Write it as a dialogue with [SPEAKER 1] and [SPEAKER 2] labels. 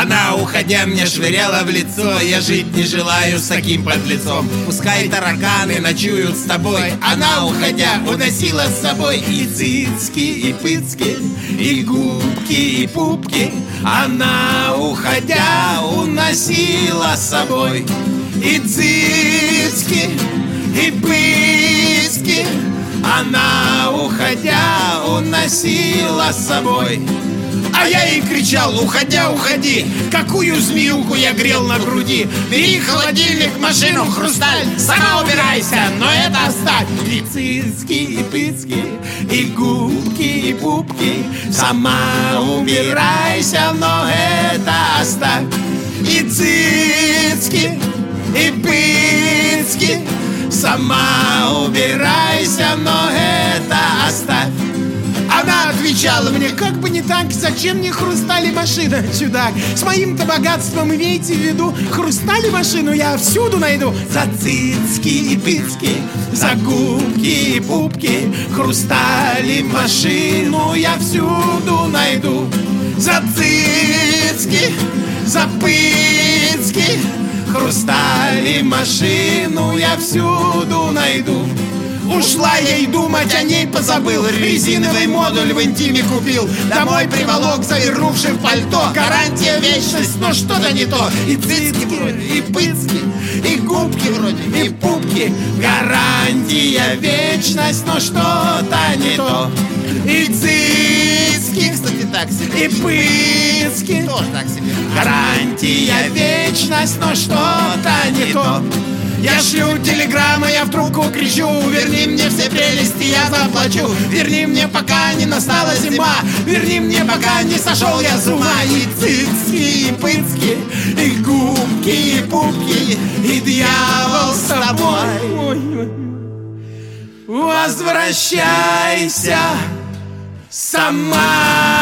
[SPEAKER 1] Она, уходя, мне швыряла в лицо: я жить не желаю с таким подлецом. Пускай тараканы ночуют с тобой. Она, уходя, уносила с собой и цицки, и пыцки, и губки, и пупки. Она, уходя, уносила с собой и цицки, и пыцки. Она, уходя, уносила с собой. А я ей кричал: уходя, уходи. Какую змеюку я грел на груди. Бери холодильник, машину, хрусталь. Сама убирайся, но это оставь. И цицки, и пыцки, и губки, и пупки. Сама убирайся, но это оставь. И цицки, и пыцки. Сама убирайся, но это оставь. Она отвечала мне: как бы не так, зачем мне хрусталь и машина, чудак? С моим-то богатством имейте в виду, хрусталь и машину я всюду найду. За цицки и пицки, за губки и пупки, хрусталь и машину я всюду найду. За цицки, за пыцки, хрусталь и машину я всюду найду. Ушла ей, думать о ней позабыл. Резиновый модуль в интиме купил. Домой приволок, завернувший в пальто. Гарантия вечность, но что-то не то. И цицки вроде, и пыцки, и губки вроде, и пупки. Гарантия вечность, но что-то не то. И цицки, кстати, так себе. И пыцки, тоже так себе. Гарантия вечность, но что-то не то. Я шлю телеграммы, я в трубку кричу: верни мне все прелести, я заплачу. Верни мне, пока не настала зима. Верни мне, пока не сошел я с ума. И цицки, и пыцки, и губки, и пупки, и дьявол с тобой. Возвращайся сама.